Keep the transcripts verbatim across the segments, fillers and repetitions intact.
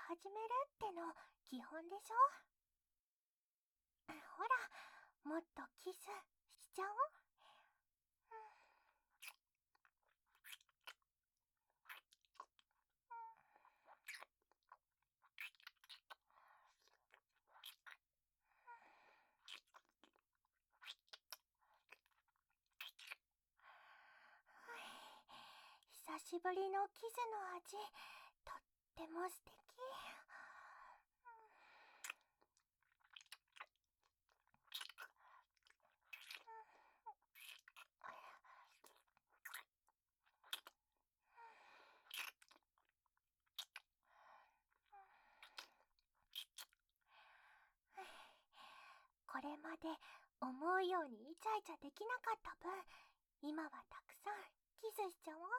始めるっての基本でしょ。ほら、もっとキスしちゃおう。久しぶりのキスの味、とっても素敵。これまで思うようにイチャイチャできなかった分、今はたくさんキスしちゃおう。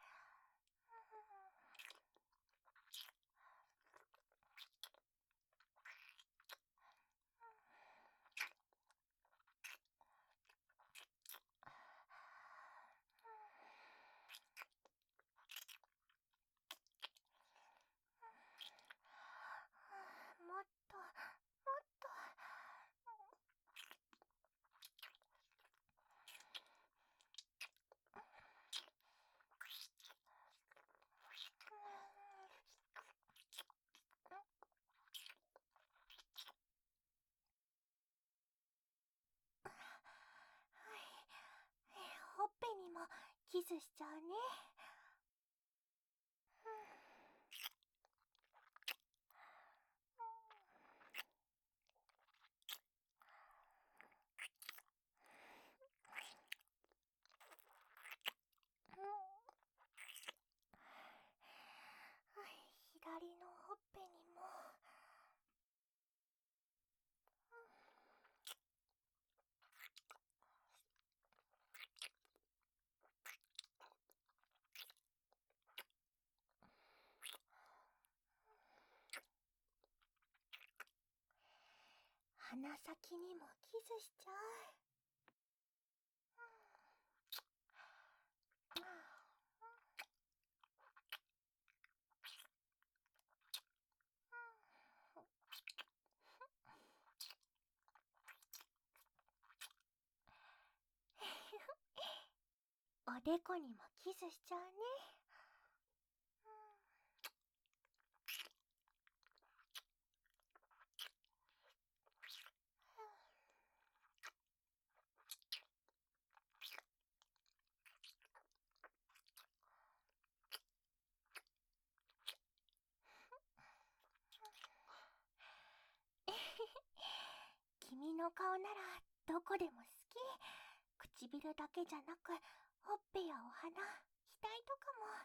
もっともっと。ほっぺにもキスしちゃうね。左のほっぺにも。鼻先にもキスしちゃう。おでこにもキスしちゃうね。君の顔ならどこでも好き。唇だけじゃなく、ほっぺやお鼻、額と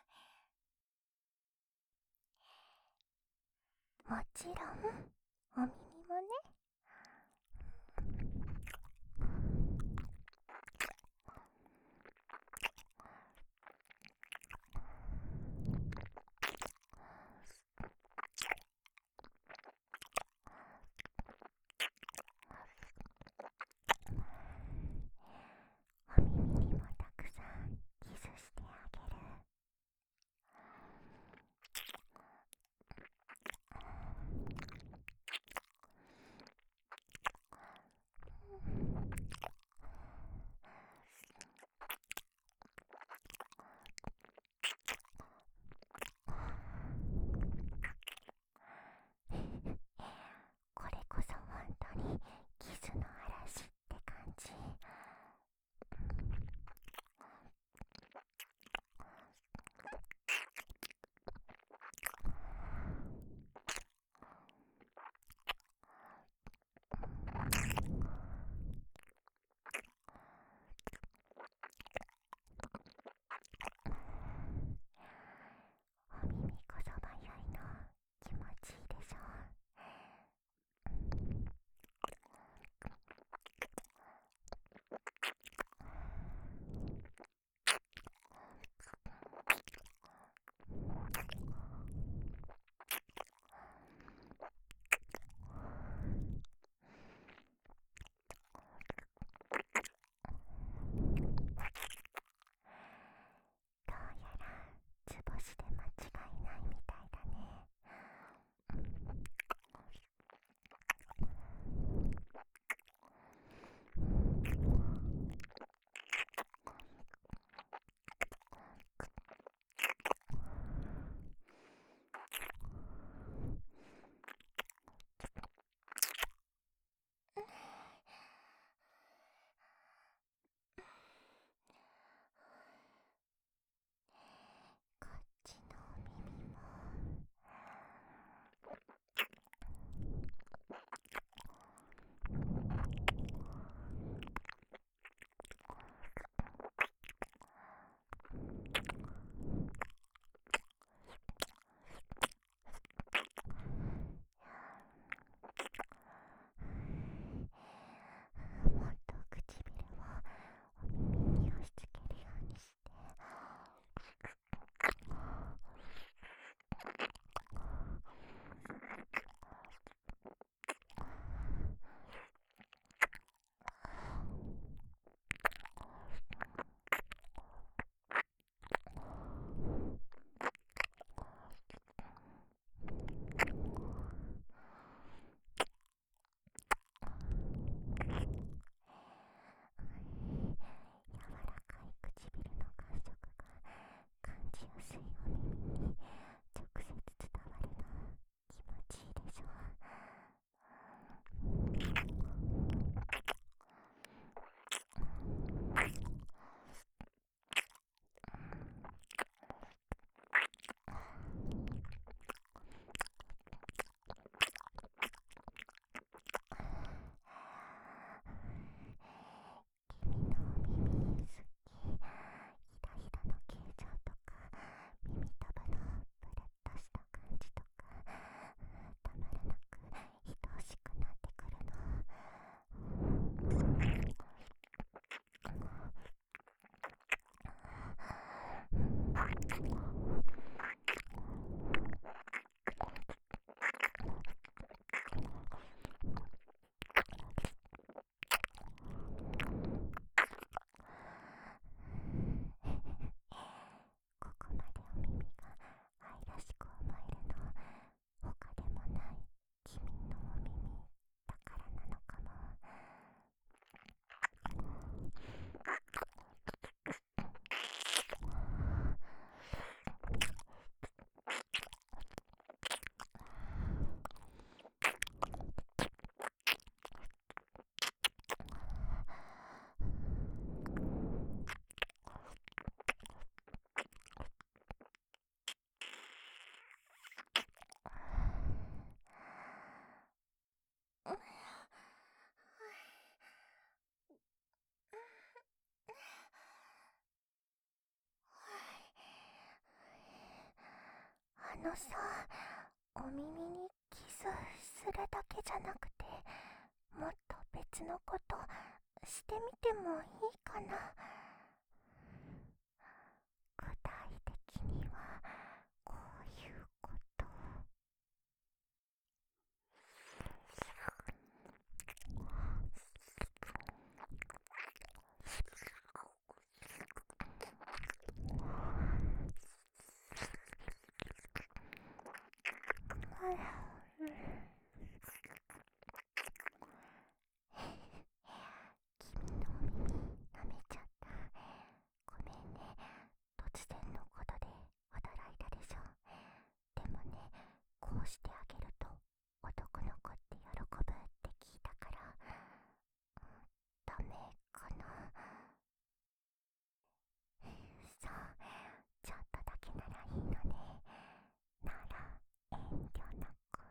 かも。もちろんお耳もね。お耳にもたくさんキスしてあげる。 のさ、お耳にキスするだけじゃなくて、もっと別のことしてみてもいいかな。具体的にはこういうこと。君のお耳舐めちゃった。ごめんね。突然のことで驚いたでしょ。でもね、こうしてあげると男の子って喜ぶって聞いたから、ダメかな。そう、ちょっとだけならいいのね。なら遠慮なく。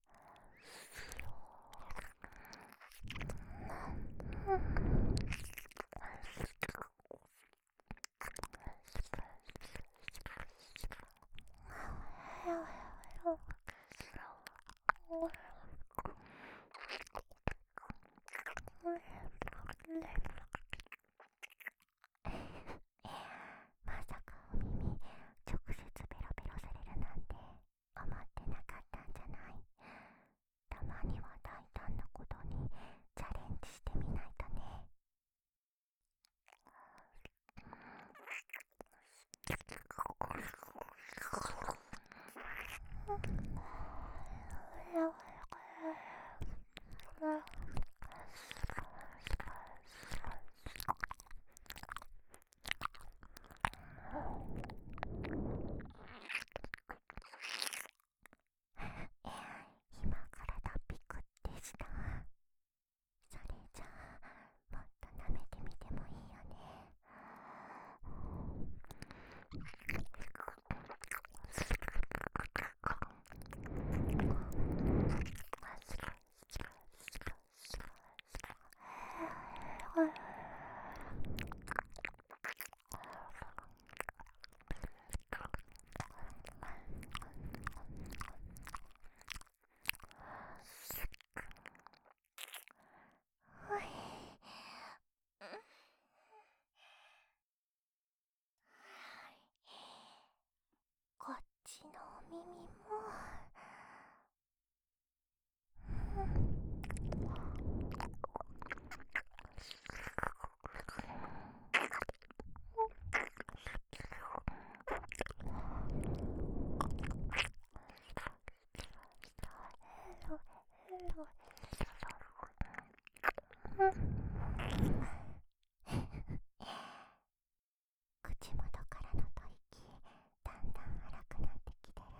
まさかお耳直接ベロベロされるなんて思ってなかったんじゃない？たまには大胆なことにチャレンジしてみないとね。今から脱皮くってした。それじゃあもっと舐めてみてもいいよね。ほい。こっちのお耳も。口元からの吐息、だんだん荒くなってきてる。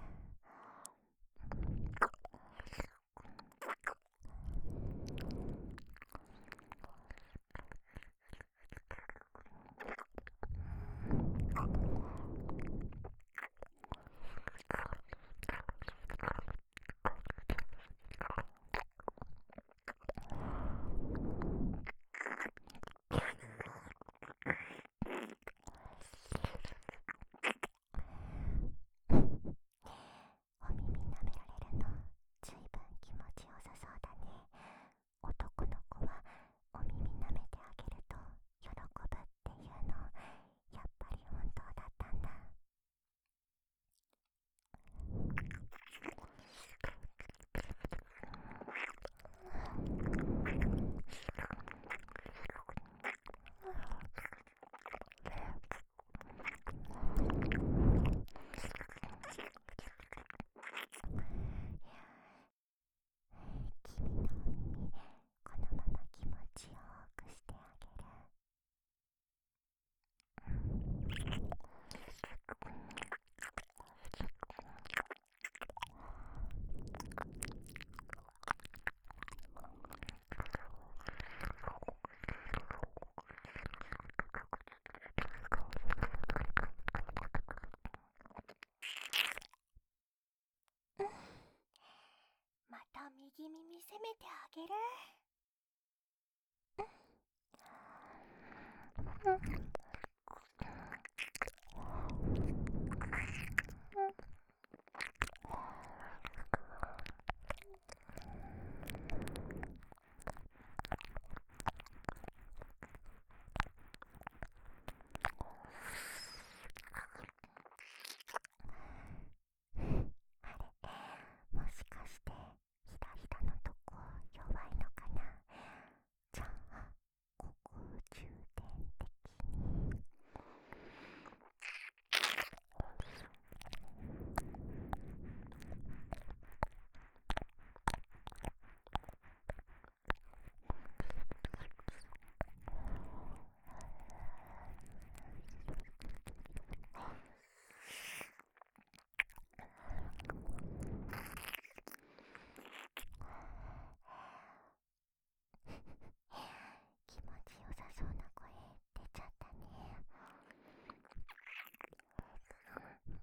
お耳舐められるのずいぶん気持ちよさそうだね。男の子はお耳舐めてあげると喜ぶっていうの、やっぱり本当だったんだ。君のお耳、このまま気持ちよくしてあげる。また右耳攻めてあげる。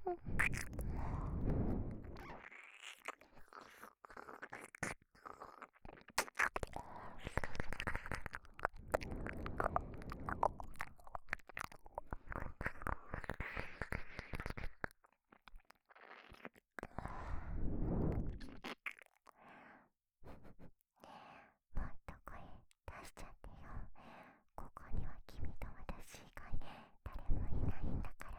もっと声出しちゃってよ。ここには君と私以外誰もいないんだから。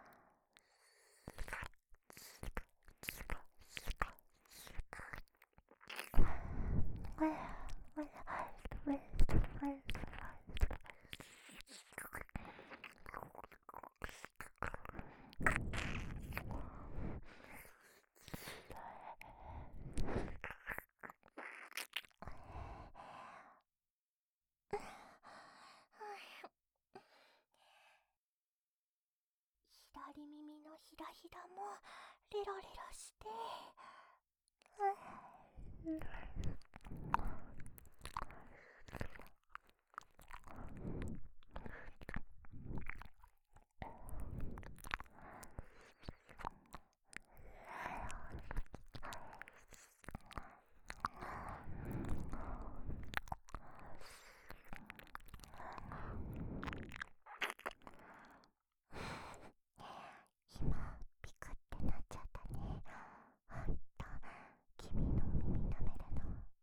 左耳のひらひらもリロリロして、今ピクってなっちゃったね。ほんと君のお耳舐めるの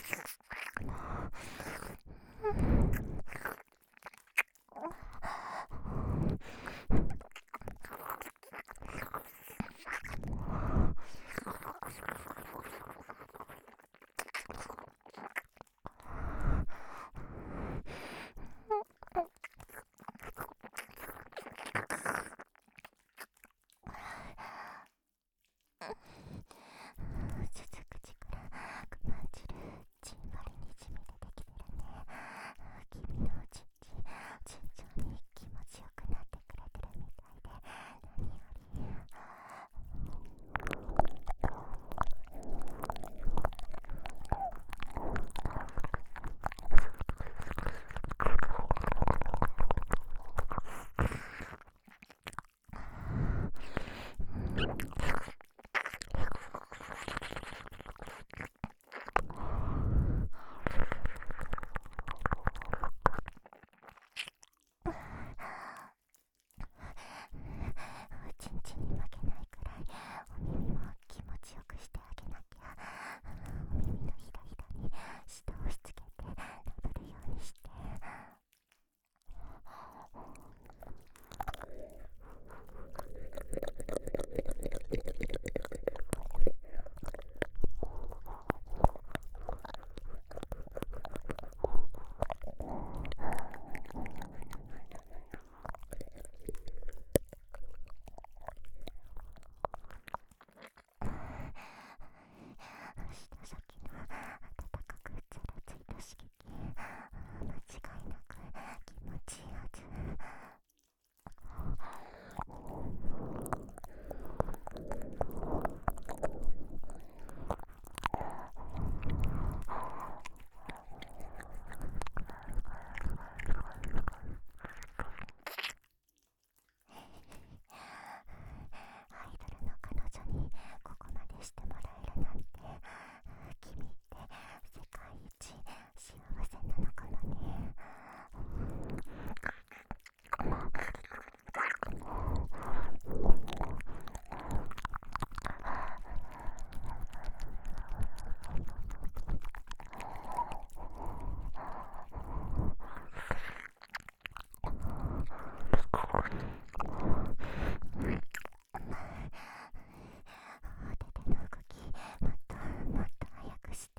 続く口からくまんじるじんわりにじみ出てきてるね。君のちんちん順調に気持ちよくなってくれてるみたいで何より。ちんちんに負けないくらいお耳も気持ちよくしてあげなきゃ。お耳のひらひらに舌をしつけて食べるようにして。舌先の温かくざらついた刺激、間違いなく気持ちいいはず。アイドルの彼女にここまでしてもらえるなんて、君って世界一幸せなのかもね。お手手の動きもっともっと早くして。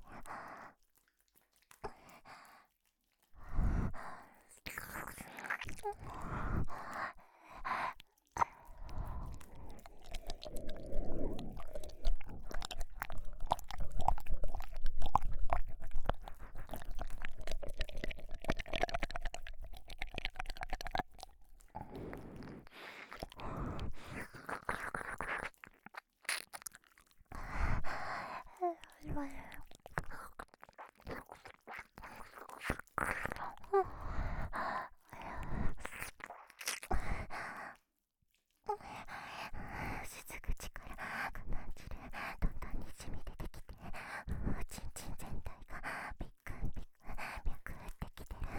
吸う口からくまんじるどんどんにじみ出てきて、ちんちん全体がピックンピックン脈打ってきてる。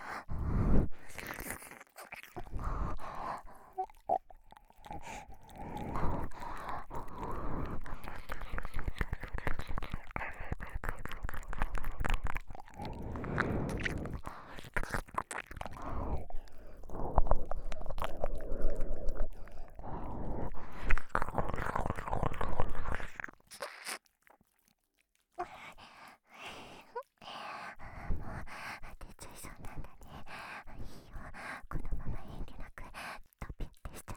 出ちゃいそうなんだね。いいよ、このまま遠慮なくドピュってしちゃって。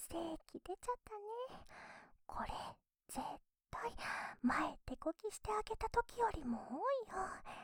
正規出ちゃったね。これ絶対前手こきしてあげた時よりも多いよ。